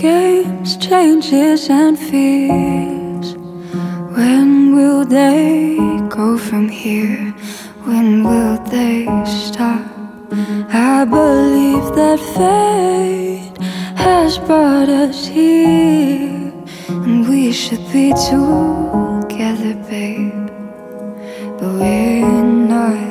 games, changes and fears. When will they go from here? When will they stop? I believe that fate has brought us here, and we should be together, babe, but we're not.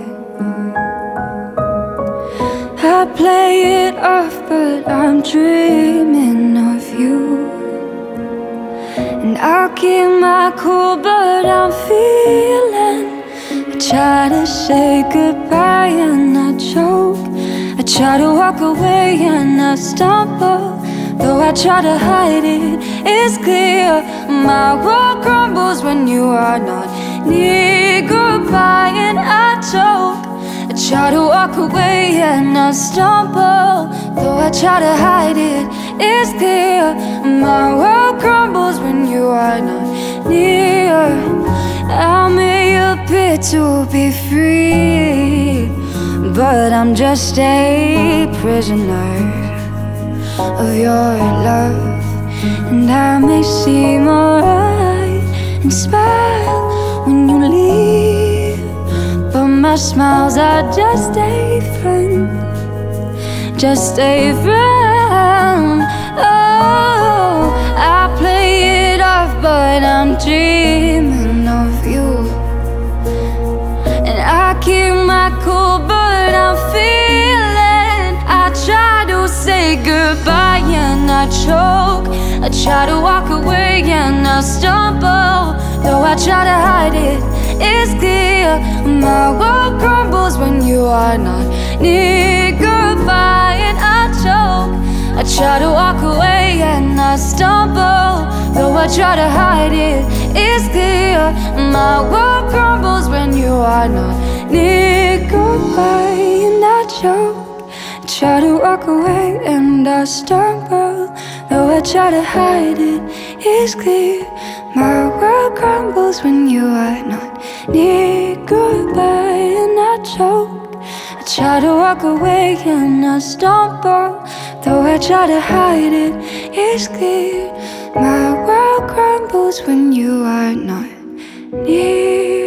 I play it off, but I'm dreaming of you. And I'll keep my cool, but I'm feeling. I try to say goodbye and I choke. I try to walk away and I stumble. Though I try to hide it, it's clear my world crumbles when you are not near. Goodbye and I choke. I try to walk away and I stumble. Though I try to hide it, it's clear my world crumbles when you are not near. I may appear to be free, but I'm just a prisoner of your love. And I may seem alright and smile when you leave, but my smiles are just a friend, just a friend. Oh, I play it off, but I'm dreaming of you. And I keep my cool, but I'm feeling. I try to say goodbye and I choke. I try to walk away and I stumble. Though I try to hide it, it's clear my world crumbles when you are not near. Goodbye and I choke. I try to walk away and I stumble. Though I try to hide it, it's clear my world crumbles when you are not near. Goodbye and I choke. I try to walk away and I stumble. Though I try to hide it, it's clear my world crumbles when you are not near. Goodbye and I choke. I try to walk away and I stumble. Though I try to hide it, it's clear my world crumbles when you are not near.